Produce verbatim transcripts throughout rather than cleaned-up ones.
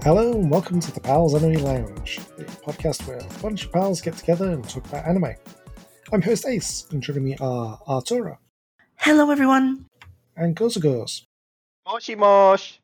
Hello and welcome to the Pals Anime Lounge, the podcast where a bunch of pals get together and talk about anime. I'm host Ace, and joining me are Artura Hello, everyone. and Gozagos. Moshi Mosh!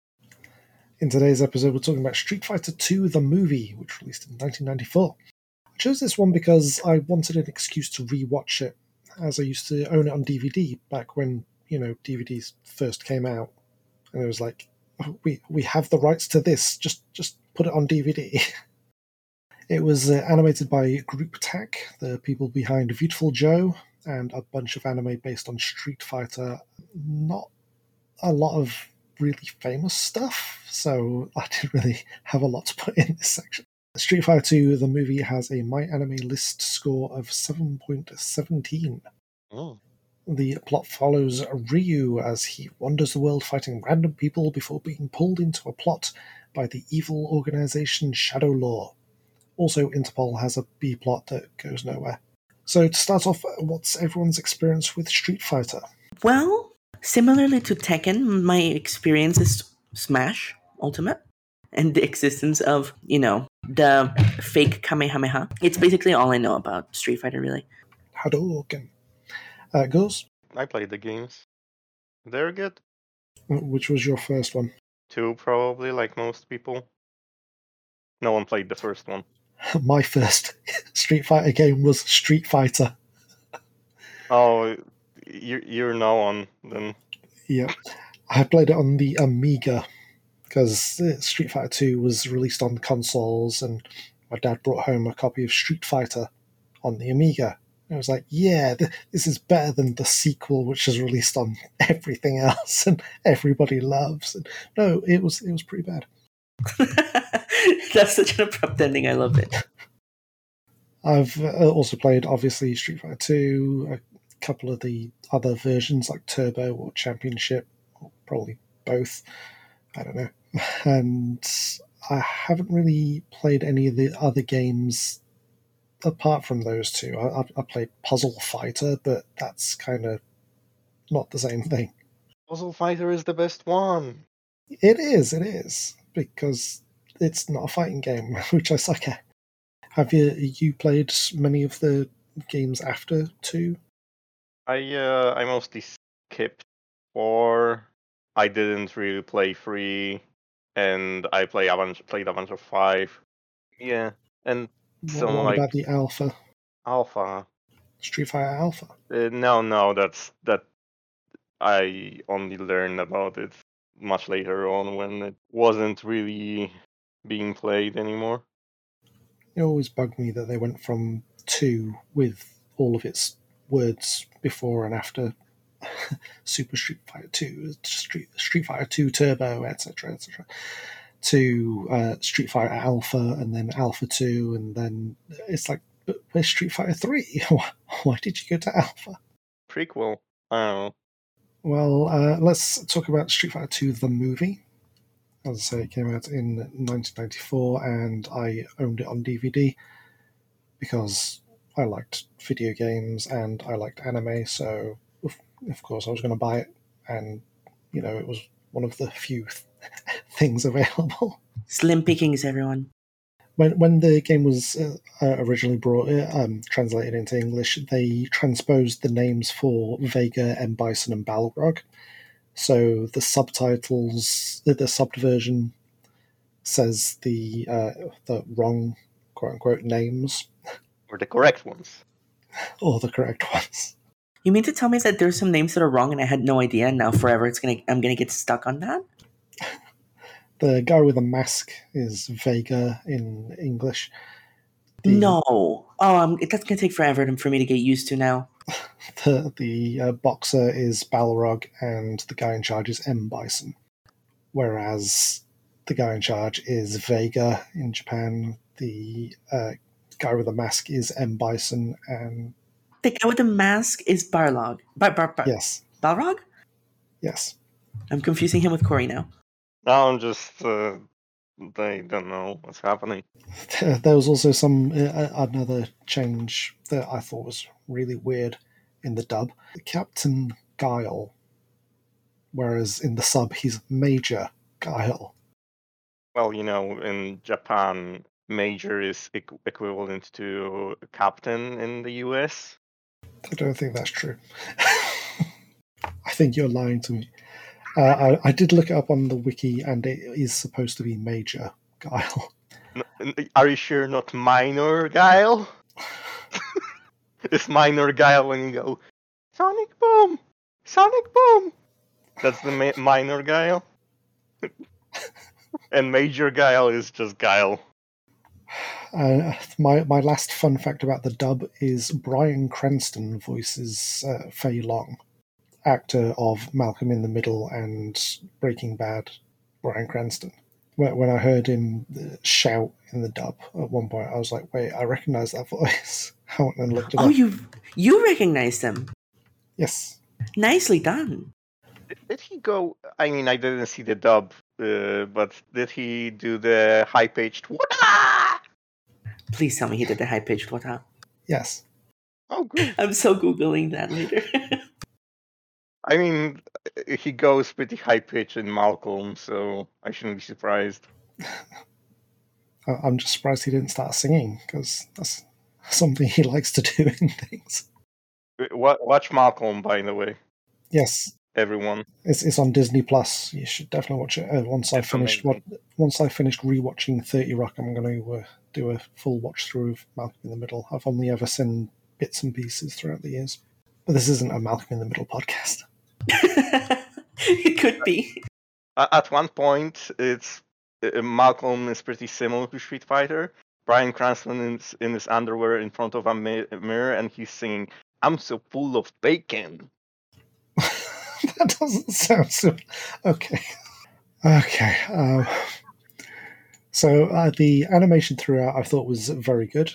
In today's episode, we're talking about Street Fighter two, the movie, which released in nineteen ninety-four. I chose this one because I wanted an excuse to re-watch it, as I used to own it on D V D back when, you know, D V Ds first came out. And it was like, oh, we we have the rights to this, just just put it on D V D. It was uh, animated by Group Tack, the people behind Beautiful Joe, and a bunch of anime based on Street Fighter. Not a lot of really famous stuff, so I didn't really have a lot to put in this section. Street Fighter two, the movie, has a My Anime List score of seven point one seven. Oh. The plot follows Ryu as he wanders the world fighting random people before being pulled into a plot by the evil organization Shadow Law. Also, Interpol has a B-plot that goes nowhere. So to start off, what's everyone's experience with Street Fighter? Well, similarly to Tekken, my experience is Smash Ultimate and the existence of, you know, the fake Kamehameha. It's basically all I know about Street Fighter, really. Hadouken. Uh, Goes, I played the games. They're good. which was your first one? Two, probably, like most people. No one played the first one. My first Street Fighter game was Street Fighter. Oh, you, you're now on, then. Yeah, I played it on the Amiga because Street Fighter two was released on consoles, and my dad brought home a copy of Street Fighter on the Amiga. I was like, yeah, th- this is better than the sequel, which is released on everything else and everybody loves. And no, it was it was pretty bad. That's such an abrupt ending. I love it. I've uh, also played, obviously, Street Fighter two, a couple of the other versions like Turbo or Championship, or probably both. I don't know. And I haven't really played any of the other games apart from those two. I, I played Puzzle Fighter, but that's kind of not the same thing. Puzzle Fighter is the best one. It is, it is, because it's not a fighting game, which I suck at. Have you you played many of the games after two? I uh, I mostly skipped four. I didn't really play three, and I play Avenger, played Avenger five. Yeah, and What, some what like about the Alpha? Alpha. Street Fighter Alpha? Uh, no, no, that's that. I only learned about it much later on when it wasn't really being played anymore. It always bugged me that they went from two with all of its words before and after Super Street Fighter two, Street, Street Fighter two Turbo, et cetera, et cetera, to uh, Street Fighter Alpha, and then Alpha two, and then it's like, but where's Street Fighter three? Why did you go to Alpha? Prequel. I don't know. Well, uh, let's talk about Street Fighter two, the movie. As I say, it came out in nineteen ninety-four, and I owned it on D V D because I liked video games and I liked anime, so of, of course I was going to buy it, and, you know, it was one of the few th- things available. Slim pickings, everyone. When when the game was uh, uh, originally brought uh, um, translated into English, they transposed the names for Vega, M. Bison, and Balrog. So the subtitles, the, the subbed version says the uh, the wrong quote unquote names, Or the correct ones. or the correct ones. You mean to tell me that there's some names that are wrong and I had no idea, and now forever it's gonna I'm gonna get stuck on that? The guy with a mask is Vega in English. The, No. Oh, um, that's gonna take forever to- for me to get used to now. The, the uh, boxer is Balrog, and the guy in charge is M. Bison. Whereas the guy in charge is Vega in Japan. The uh, guy with the mask is M. Bison, and The guy with the mask is Barlog. Bar- bar- bar- yes, Balrog? yes. I'm confusing him with Corey now. Now I'm just. Uh, they don't know what's happening. There was also some uh, another change that I thought was really weird in the dub. Captain Guile, whereas in the sub he's Major Guile. Well, you know, in Japan, major is equ- equivalent to captain in the U S. I don't think that's true. I think you're lying to me. Uh, I, I did look it up on the wiki, and it is supposed to be Major Guile. N- n- Are you sure not minor Guile? It's minor Guile when you go, Sonic Boom! Sonic Boom! That's the ma- minor Guile. And major Guile is just Guile. Uh, my my last fun fact about the dub is Bryan Cranston voices uh, Fei Long, actor of Malcolm in the Middle and Breaking Bad. Bryan Cranston. When, when I heard him shout in the dub at one point, I was like, "Wait, I recognise that voice." I went and looked it Oh, up. you you recognize them. Yes, Nicely done. Did he go? I mean, I didn't see the dub, uh, but did he do the high pitched? Please tell me he did the high pitched what up. yes. Oh, good. I'm so googling that later. I mean, he goes pretty high pitch in Malcolm, so I shouldn't be surprised. I- I'm just surprised he didn't start singing, because that's something he likes to do in things. Wa- Watch Malcolm, by the way, Yes, everyone. it's it's on Disney Plus. You should definitely watch it. Uh, once I It's finished what amazing. once I finished rewatching thirty Rock, I'm going to uh, do a full watch through of Malcolm in the Middle. I've only ever seen bits and pieces throughout the years, but this isn't a Malcolm in the Middle podcast. It could be. A- At one point, it's uh, Malcolm is pretty similar to Street Fighter. Bryan Cranston is in his underwear in front of a mi- mirror, and he's singing, "I'm so full of bacon." That doesn't sound so. Okay. Okay. Um, so uh, the animation throughout I thought was very good.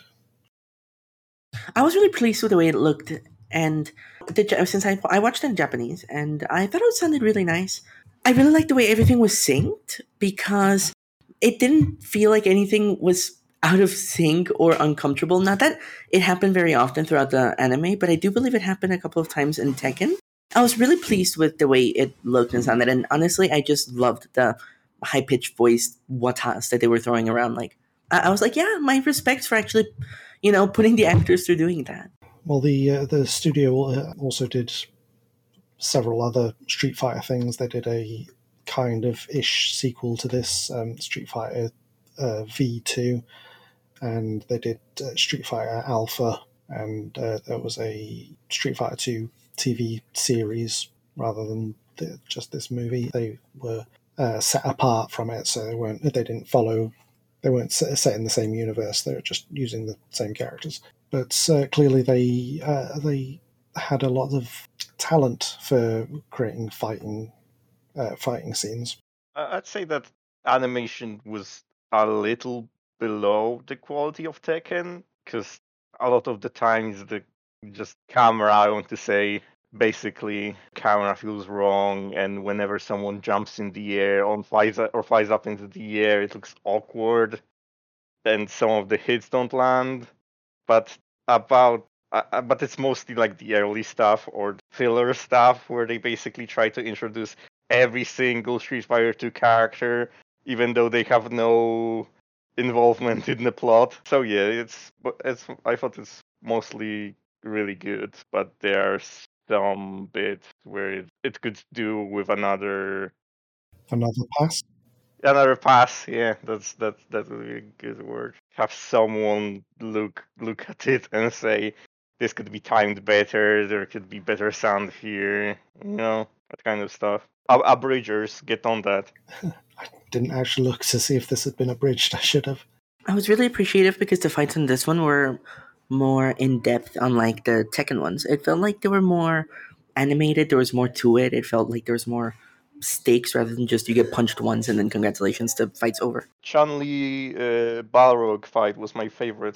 I was really pleased with the way it looked, and the, Ja- since I I watched it in Japanese, and I thought it sounded really nice. I really liked the way everything was synced because it didn't feel like anything was out of sync or uncomfortable. Not that it happened very often throughout the anime, but I do believe it happened a couple of times in Tekken. I was really pleased with the way it looked and sounded, and honestly, I just loved the high pitched voiced watas that they were throwing around. Like I, I was like, yeah, my respects for actually, you know, putting the actors through doing that. Well, the uh, the studio uh, also did several other Street Fighter things. They did a kind of ish sequel to this, um, Street Fighter uh, V two, and they did uh, Street Fighter Alpha, and uh, there was a Street Fighter two T V series rather than the, just this movie. They were uh, set apart from it, so they weren't. They didn't follow. They weren't set, set in the same universe. They were just using the same characters. But uh, clearly, they uh, they had a lot of talent for creating fighting uh, fighting scenes. I- I'd say that animation was a little below the quality of Tekken, because a lot of the times the just camera, I want to say, basically camera feels wrong, and whenever someone jumps in the air or flies or flies up into the air, it looks awkward, and some of the hits don't land. But about uh, uh, but it's mostly like the early stuff or filler stuff where they basically try to introduce every single Street Fighter two character, even though they have no involvement in the plot. So yeah, it's it's I thought it's mostly really good, but there are some bits where it, it could do with another Another pass. another pass. Yeah, that's that's that would be a good word. Have someone look look at it and say, this could be timed better. There could be better sound here. You know, that kind of stuff. Ab- Abridgers, get on that. I didn't actually look to see if this had been abridged. I should have. I was really appreciative because the fights in this one were more in depth, unlike the Tekken ones. It felt like they were more animated. There was more to it. It felt like there was more stakes rather than just you get punched once and then congratulations, the fight's over. Chun Li uh, Balrog fight was my favorite.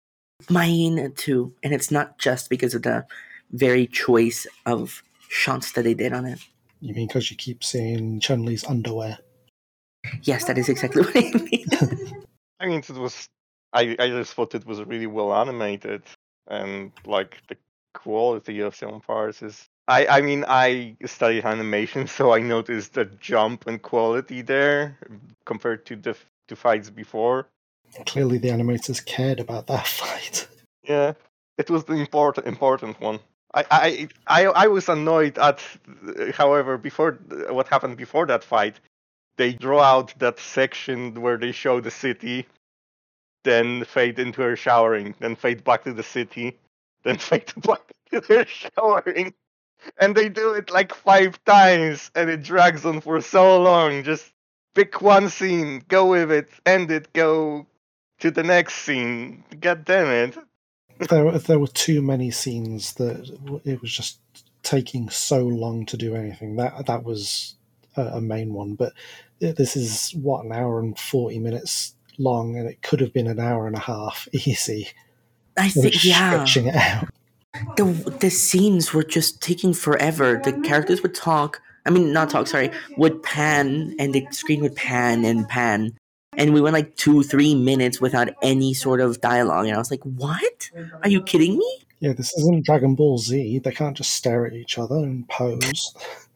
Mine too, and it's not just because of the very choice of shots that they did on it. You mean because you keep seeing Chun Li's underwear? Yes, that is exactly what I mean. I mean, it was. I I just thought it was really well animated, and like the quality of some parts is I, I mean, I studied animation, so I noticed a jump in quality there compared to the to fights before. Clearly, the animators cared about that fight. Yeah, it was the important important one. I I I, I was annoyed at, however, before what happened before that fight, they draw out that section where they show the city, then fade into her showering, then fade back to the city, then fade back to her showering. And they do it like five times, and it drags on for so long. Just pick one scene, go with it, end it, go to the next scene. God damn it. There, there were too many scenes that it was just taking so long to do anything. That that was a, a main one. But this is, what, an hour and forty minutes long, and it could have been an hour and a half easy. I think, yeah. Stretching it out. The, the scenes were just taking forever. The characters would talk. I mean, not talk, sorry. Would pan, and the screen would pan and pan. And we went like two, three minutes without any sort of dialogue. And I was like, what? Are you kidding me? Yeah, this isn't Dragon Ball Z. They can't just stare at each other and pose.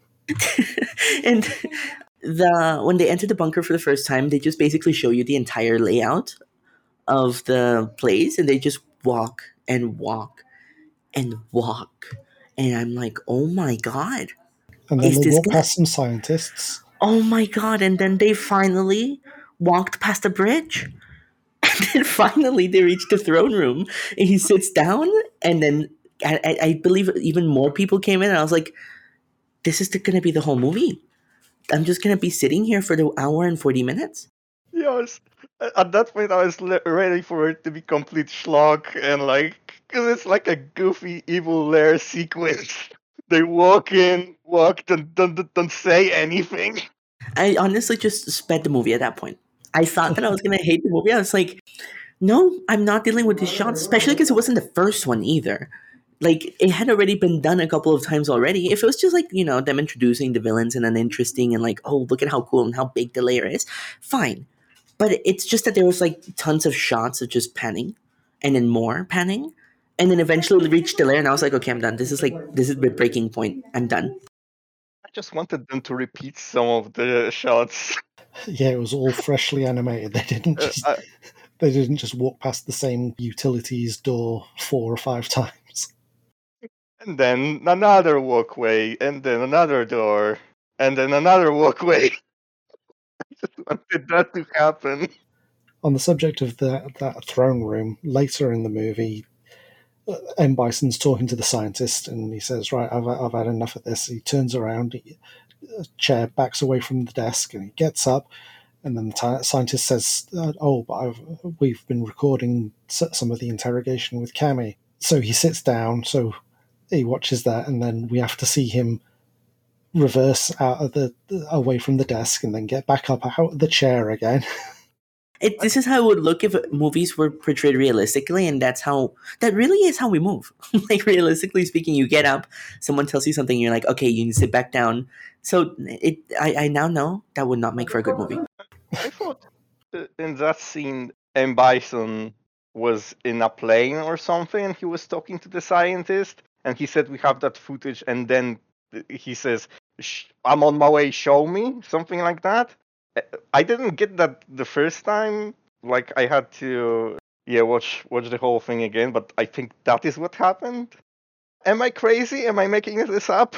And the when they enter the bunker for the first time, they just basically show you the entire layout of the place. And they just walk and walk and walk. And I'm like, oh my God. And then Is they this walk good? past some scientists. Oh my God. And then they finally walked past the bridge. And then finally they reached the throne room. And he sits down. And then I, I, I believe even more people came in. And I was like, this is going to be the whole movie. I'm just going to be sitting here for the hour and forty minutes. Yes. At that point, I was le- ready for it to be complete schlock and like, because it's like a goofy evil lair sequence. They walk in, walk, don't, don't, don't say anything. I honestly just sped the movie at that point. I thought that I was going to hate the movie. I was like, no, I'm not dealing with these shots, especially because it wasn't the first one either. Like, it had already been done a couple of times already. If it was just like, you know, them introducing the villains and then interesting and like, oh, look at how cool and how big the layer is, fine. But it's just that there was like tons of shots of just panning and then more panning. And then eventually reached the layer and I was like, okay, I'm done. This is like, this is the breaking point. I'm done. I just wanted them to repeat some of the shots. Yeah, it was all freshly animated. They didn't just Uh, I- they didn't just walk past the same utilities door four or five times. and then another walkway, and then another door, and then another walkway. I just wanted that to happen. On the subject of that that throne room, later in the movie, uh, M. Bison's talking to the scientist, and he says, "Right, I've I've had enough of this." He turns around, he, a chair backs away from the desk, and he gets up. And then the t- scientist says, uh, "Oh, but I've, we've been recording some of the interrogation with Cammy." So he sits down. So he watches that, and then we have to see him reverse out of the away from the desk, and then get back up out of the chair again. It, this is how it would look if movies were portrayed realistically, and that's how that really is how we move. Like, realistically speaking, you get up, someone tells you something, you're like, okay, you can sit back down. So it, I, I now know that would not make for a good movie. I thought uh, in that scene, M. Bison was in a plane or something, and he was talking to the scientist, and he said, "We have that footage," and then he says, Sh- "I'm on my way. Show me," something like that. I didn't get that the first time. Like, I had to, yeah, watch watch the whole thing again. But I think that is what happened. Am I crazy? Am I making this up?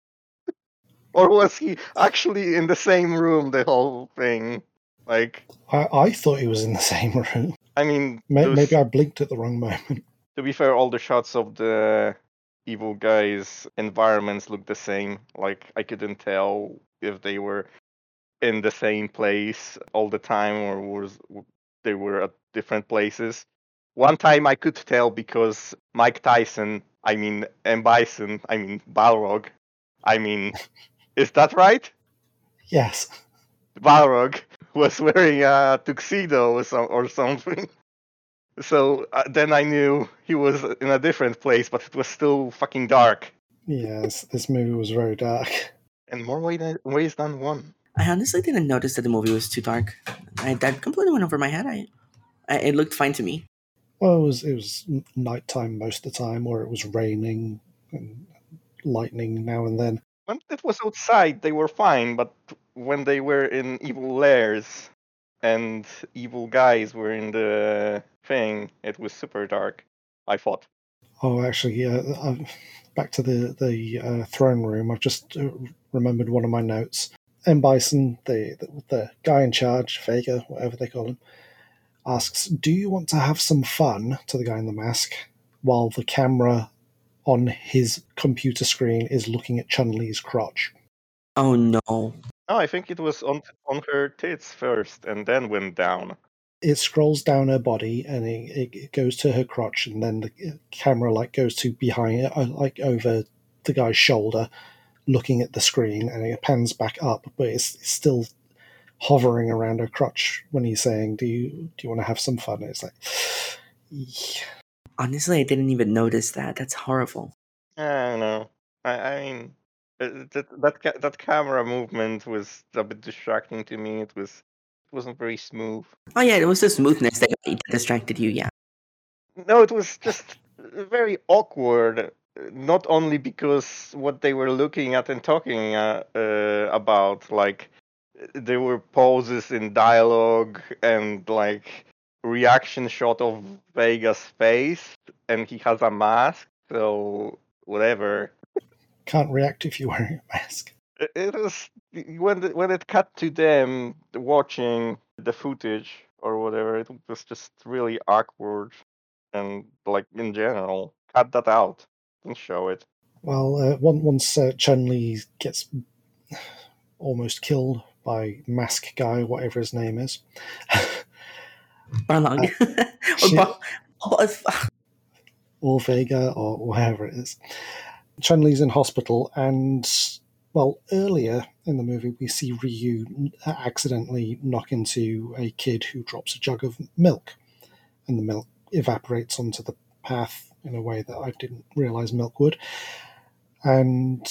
Or was he actually in the same room the whole thing? Like, I, I thought he was in the same room. I mean, May- those- Maybe I blinked at the wrong moment. to be fair, all the shots of the evil guys' environments look the same. Like, I couldn't tell if they were in the same place all the time or was they were at different places. One time I could tell because Mike Tyson, I mean M. Bison, I mean Balrog, I mean, is that right? Yes. Balrog was wearing a tuxedo or, some, or something. So uh, then I knew he was in a different place, but it was still fucking dark. Yes, this movie was very dark. In more way than, ways than one. I honestly didn't notice that the movie was too dark. I, that completely went over my head. I, I, it looked fine to me. Well, it was it was nighttime most of the time, or it was raining and lightning now and then. When it was outside, they were fine, but when they were in evil lairs and evil guys were in the thing, it was super dark, I thought. Oh, actually, yeah. Uh, back to the the uh, throne room. I've just uh, remembered one of my notes. M. Bison, the, the the guy in charge, Vega, whatever they call him, asks, "Do you want to have some fun?" to the guy in the mask, while the camera on his computer screen is looking at Chun-Li's crotch. Oh no. Oh, I think it was on on her tits first and then went down. It scrolls down her body and it, it goes to her crotch, and then the camera like goes to behind it, like over the guy's shoulder, looking at the screen, and it pans back up, but it's, it's still hovering around her crotch when he's saying, "Do you do you want to have some fun?" And it's like, yeah. Honestly, I didn't even notice that. That's horrible. I don't know. I, I mean, that that that camera movement was a bit distracting to me. It was it wasn't very smooth. Oh yeah, it was the smoothness that distracted you. Yeah. No, it was just very awkward. Not only because what they were looking at and talking uh, uh, about, like there were pauses in dialogue and like reaction shot of Vega's face, and he has a mask, so whatever. Can't react if you're wearing a mask. It, it was when the, when it cut to them watching the footage or whatever. It was just really awkward, and like in general, cut that out. Don't show it. Well, uh, once uh, Chun-Li gets almost killed by mask guy, whatever his name is. Barlog. uh, or Vega, or whatever it is. Chun-Li's in hospital, and, well, earlier in the movie we see Ryu accidentally knock into a kid who drops a jug of milk, and the milk evaporates onto the path in a way that I didn't realise milk would. And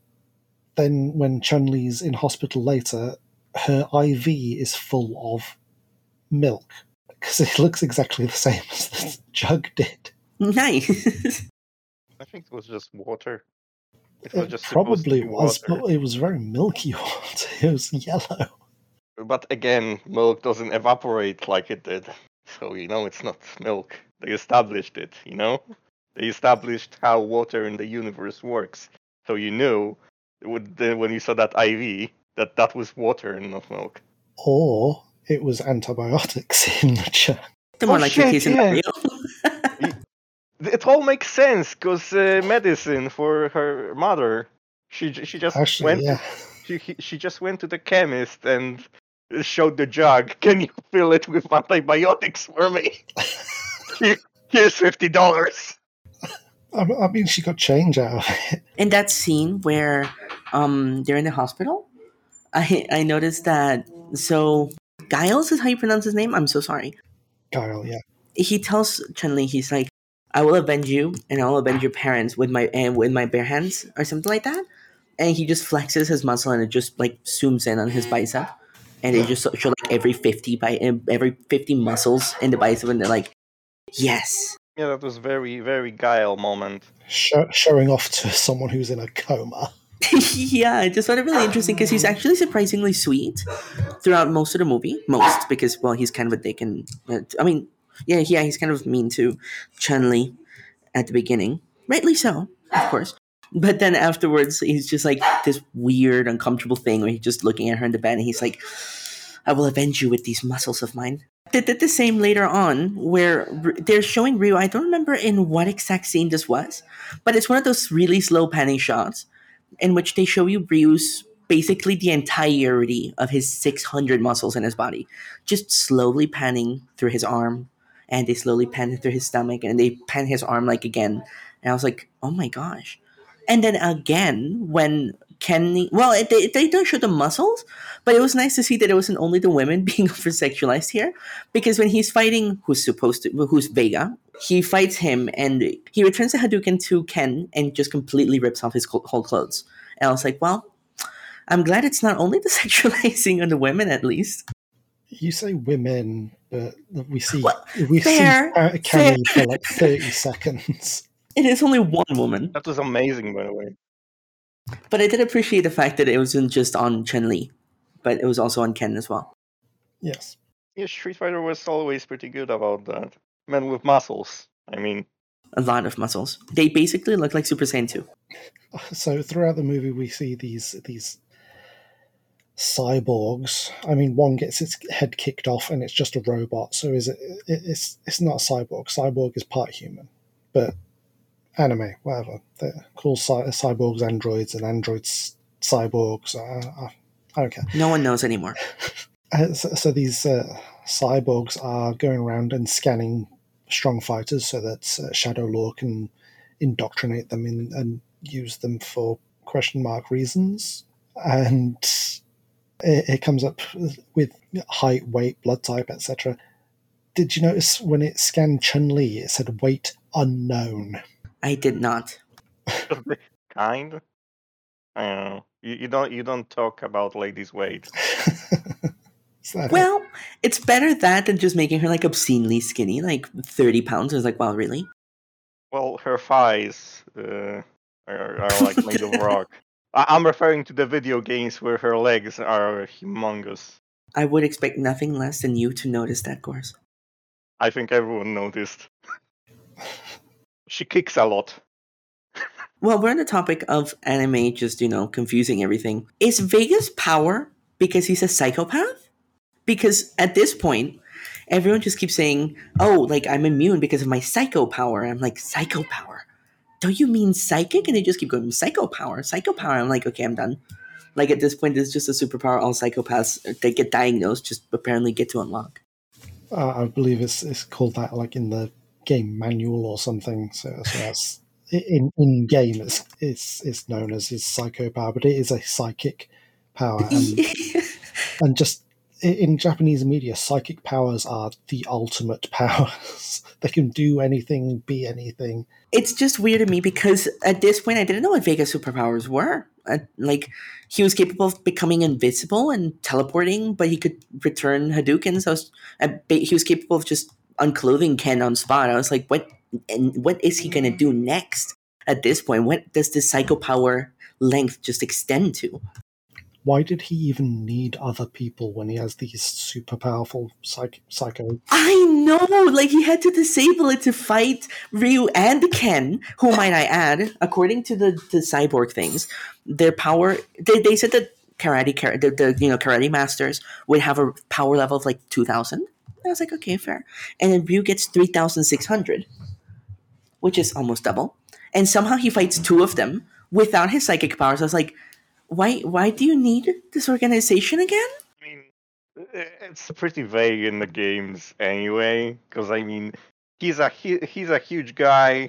then when Chun-Li's in hospital later, her I V is full of milk, because it looks exactly the same as the jug did. Nice. I think it was just water. It was It just probably was, water. but it was very milky water. It was yellow. But again, milk doesn't evaporate like it did. So, you know, it's not milk. They established it, you know? They established how water in the universe works. So you knew when you saw that I V that that was water and not milk. Or it was antibiotics in the jug. The more oh, like shit, case yeah. scenario. It all makes sense because uh, medicine for her mother. She she just Actually, went. yeah. To, she she just went to the chemist and showed the jug. Can you fill it with antibiotics for me? Here's fifty dollars. I, I mean, she got change out of it. In that scene where um they're in the hospital, I I noticed that. So Giles is how you pronounce his name. I'm so sorry. Guile, yeah. He tells Chun-Li, he's like, "I will avenge you, and I will avenge your parents with my and with my bare hands," or something like that. And he just flexes his muscle, and it just like zooms in on his bicep, and they just show like every fifty by every fifty muscles in the bicep, and they're like, "Yes." Yeah, that was very very Guile moment. Show, showing off to someone who's in a coma. Yeah, I just found it really interesting because he's actually surprisingly sweet throughout most of the movie. Most because well, he's kind of a dick, and uh, I mean, yeah, yeah, he's kind of mean to Chun-Li at the beginning, rightly so, of course. But then afterwards, he's just like this weird, uncomfortable thing where he's just looking at her in the bed, and he's like, "I will avenge you with these muscles of mine." They did the same later on, where they're showing Ryu. I don't remember in what exact scene this was, but it's one of those really slow panning shots in which they show you Ryu's basically the entirety of his six hundred muscles in his body, just slowly panning through his arm, and they slowly pan through his stomach, and they pan his arm like again. And I was like, oh my gosh. And then again, when Kenny, well, it, they, they don't show the muscles, but it was nice to see that it wasn't only the women being over-sexualized here, because when he's fighting who's supposed to, who's Vega, he fights him, and he returns the Hadouken to Ken and just completely rips off his whole clothes. And I was like, well, I'm glad it's not only the sexualizing of the women, at least. You say women, but we see well, we fair, see Kenny for like thirty seconds. It is only one woman. That was amazing, by the way. But I did appreciate the fact that it wasn't just on Chun-Li, but it was also on Ken as well. Yes. Yeah, Street Fighter was always pretty good about that. Men with muscles. I mean, A lot of muscles. They basically look like Super Saiyan two. So throughout the movie, we see these these cyborgs. I mean, one gets its head kicked off, and it's just a robot. So is it? it it's it's not a cyborg. Cyborg is part human, but anime, whatever. They're called cy- cyborgs, androids, and androids cyborgs. Uh, I don't care. No one knows anymore. Uh, so, so these uh, cyborgs are going around and scanning strong fighters so that uh, Shadow Law can indoctrinate them in, and use them for question mark reasons. And it, it comes up with height, weight, blood type, et cetera. Did you notice when it scanned Chun-Li, it said weight unknown? I did not. kind. I don't know. You, you don't you don't talk about ladies' weight. Is that it? Well, it's better that than just making her like obscenely skinny, like thirty pounds. I was like, wow, really? Well, her thighs uh, are, are like made of rock. I- I'm referring to the video games where her legs are humongous. I would expect nothing less than you to notice that, course. I think everyone noticed. She kicks a lot. Well, we're on the topic of anime just, you know, confusing everything. Is Vega's power because he's a psychopath? Because at this point, everyone just keeps saying, oh, like, I'm immune because of my psycho power. I'm like, psycho power? Don't you mean psychic? And they just keep going, psycho power, psycho power. I'm like, okay, I'm done. Like, at this point, it's just a superpower all psychopaths that get diagnosed just apparently get to unlock. Uh, I believe it's it's called that like in the game manual or something. So, so that's in in game it's it's it's known as his psycho power, but it is a psychic power, and and just i- in Japanese media, psychic powers are the ultimate powers. They can do anything, be anything. It's just weird to me because at this point I didn't know what Vega's superpowers were. Uh, like he was capable of becoming invisible and teleporting, but he could return Hadoukens. So I was, uh, ba- he was capable of just unclothing Ken on spot. I was like, what? And what is he gonna do next? At this point, what does this psycho power length just extend to? Why did he even need other people when he has these super powerful psych- psycho? I know, like he had to disable it to fight Ryu and Ken, who might I add, according to the, the cyborg things, their power they, they said that karate kar- the, the you know karate masters would have a power level of like two thousand. I was like, okay, fair. And then Ryu gets three thousand six hundred, which is almost double. And somehow he fights two of them without his psychic powers. I was like, why why do you need this organization again? I mean, i- it's pretty vague in the games anyway. Because I mean, he's a he, he's a huge guy,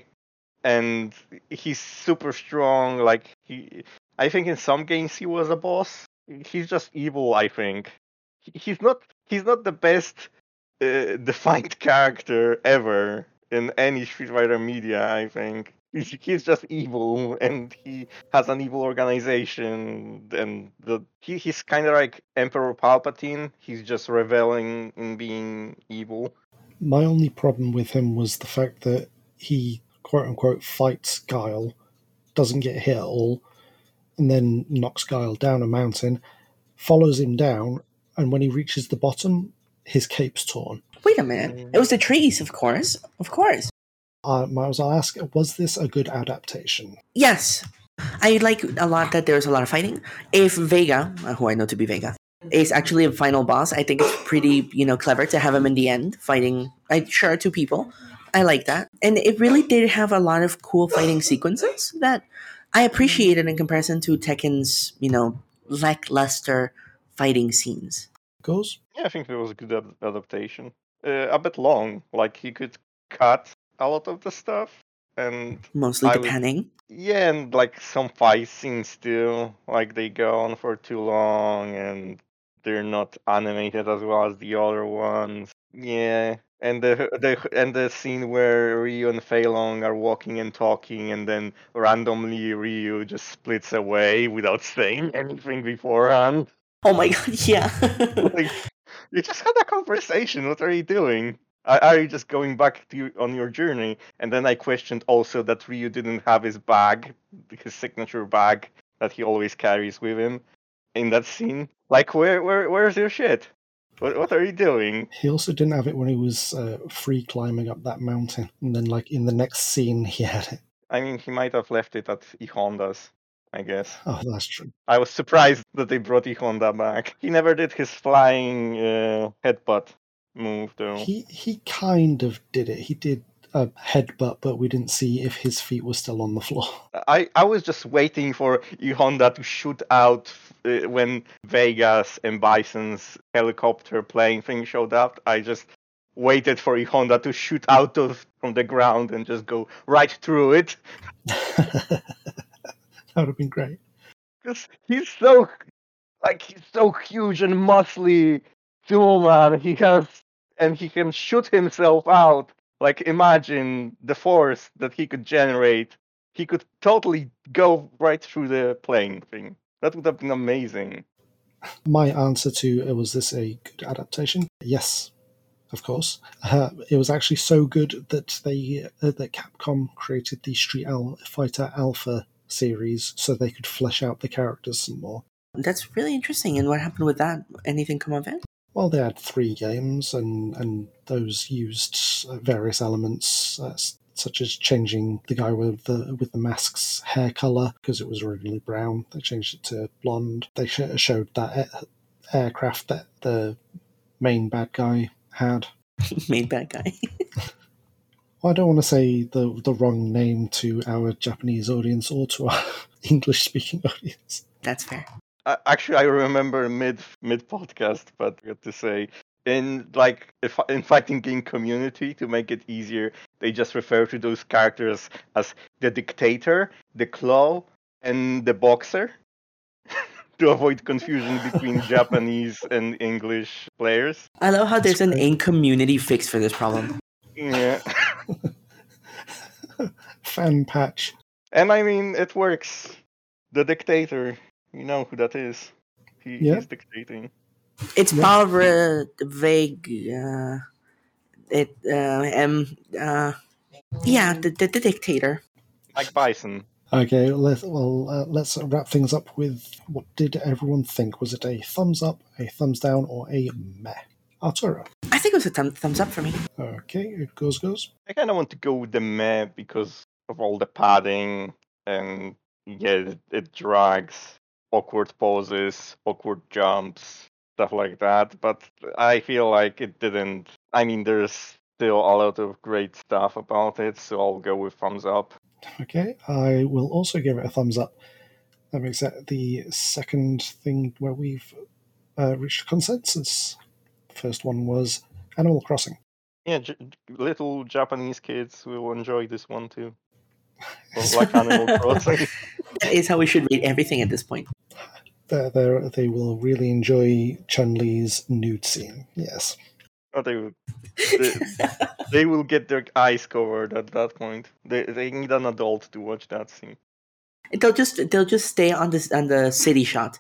and he's super strong. Like he, I think in some games he was a boss. He's just evil. I think He- he's not he's not the best uh, defined character ever in any Street Fighter media. I think he's, he's just evil, and he has an evil organization, and the he, he's kind of like Emperor Palpatine. He's just reveling in being evil. My only problem with him was the fact that he quote unquote fights Guile, doesn't get hit at all, and then knocks Guile down a mountain, follows him down, and when he reaches the bottom, his cape's torn. Wait a minute. It was the trees, of course. Of course. Uh, Miles, I'll ask, was this a good adaptation? Yes. I like a lot that there's a lot of fighting. If Vega, uh, who I know to be Vega, is actually a final boss, I think it's pretty, you know, clever to have him in the end fighting, I sure, two people. I like that. And it really did have a lot of cool fighting sequences that I appreciated in comparison to Tekken's, you know, lackluster fighting scenes. Goes? Yeah, I think it was a good ad- adaptation. Uh, a bit long, like he could cut a lot of the stuff, and Mostly I the would- panning. yeah, and like some fight scenes still, like they go on for too long, and they're not animated as well as the other ones. Yeah, and the the and the scene where Ryu and Fei Long are walking and talking, and then randomly Ryu just splits away without saying anything beforehand. Oh my god, yeah. Like, you just had a conversation. What are you doing? Are, are you just going back to on your journey? And then I questioned also that Ryu didn't have his bag, his signature bag, that he always carries with him in that scene. Like, where, where, where's your shit? What, what are you doing? He also didn't have it when he was uh, free climbing up that mountain. And then, like, in the next scene, he had it. I mean, he might have left it at E Honda's, I guess. Oh, that's true. I was surprised that they brought E Honda back. He never did his flying uh, headbutt move, though. He he kind of did it. He did a headbutt, but we didn't see if his feet were still on the floor. I, I was just waiting for E Honda to shoot out uh, when Vegas and Bison's helicopter plane thing showed up. I just waited for E Honda to shoot out of from the ground and just go right through it. That would have been great. Because he's so, like, he's so huge and muscly, too, man. He has, and he can shoot himself out. Like, imagine the force that he could generate. He could totally go right through the plane thing. That would have been amazing. My answer to, uh, was this a good adaptation? Yes, of course. Uh, it was actually so good that they uh, that Capcom created the Street Al- Fighter Alpha series so they could flesh out the characters some more. That's really interesting. And what happened with that? Anything come of it? Well, they had three games, and, and those used various elements, uh, such as changing the guy with the with the mask's hair color, because it was originally brown. They changed it to blonde. They sh- showed that a- aircraft that the main bad guy had. Made bad guy. Well, I don't want to say the the wrong name to our Japanese audience or to our English-speaking audience. That's fair. Uh, actually, I remember mid mid podcast, but I got to say, in like if in fighting game community, to make it easier, they just refer to those characters as the dictator, the claw, and the boxer, to avoid confusion between Japanese and English players. I love how there's an in-community fix for this problem. Yeah. Fan patch. And I mean, it works. The dictator, you know who that is. He, Yeah. He's dictating. It's Yeah. power vague. Uh, it uh, um uh yeah the, the the dictator. Like Bison. Okay, let, well, uh, let's wrap things up with what did everyone think? Was it a thumbs up, a thumbs down, or a meh? Arturo. I think it was a thumb, thumbs up for me. Okay, it goes, goes. I kind of want to go with the meh because of all the padding and yeah, it, it drags, awkward poses, awkward jumps, stuff like that. But I feel like it didn't. I mean, there's still a lot of great stuff about it, so I'll go with thumbs up. Okay, I will also give it a thumbs up. That makes it the second thing where we've uh, reached consensus. First one was Animal Crossing. Yeah, j- little Japanese kids will enjoy this one too. Well, like Animal Crossing. That is how we should rate everything at this point. They're, they're, they will really enjoy Chun-Li's nude scene. Yes. Oh, they will. They, they will get their eyes covered at that point. They they need an adult to watch that scene. They'll just they'll just stay on this on the city shot.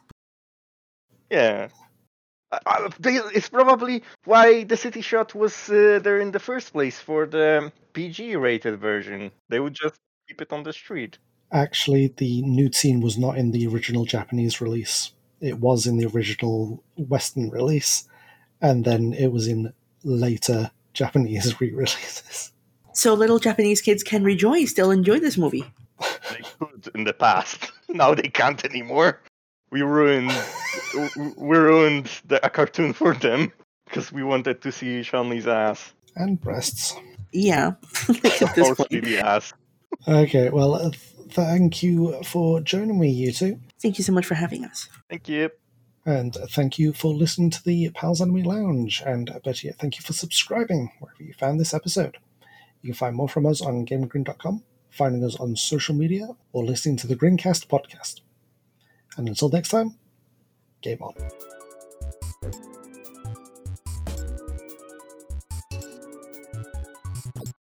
Yeah. I, I, they, it's probably why the city shot was uh, there in the first place for the P G-rated version. They would just keep it on the street. Actually, the nude scene was not in the original Japanese release. It was in the original Western release, and then it was in later Japanese re-releases. So little Japanese kids can rejoice. They'll enjoy this movie. They could in the past. Now they can't anymore. We ruined we ruined the, a cartoon for them because we wanted to see Chun-Li's ass. And breasts. Yeah. Like at this Mostly point. the ass. Okay, well, uh, thank you for joining me, you two. Thank you so much for having us. Thank you. And thank you for listening to the Pals Anime Lounge. And better yet, thank you for subscribing wherever you found this episode. You can find more from us on GamerGrin dot com, finding us on social media, or listening to the Grincast podcast. And until next time, game on.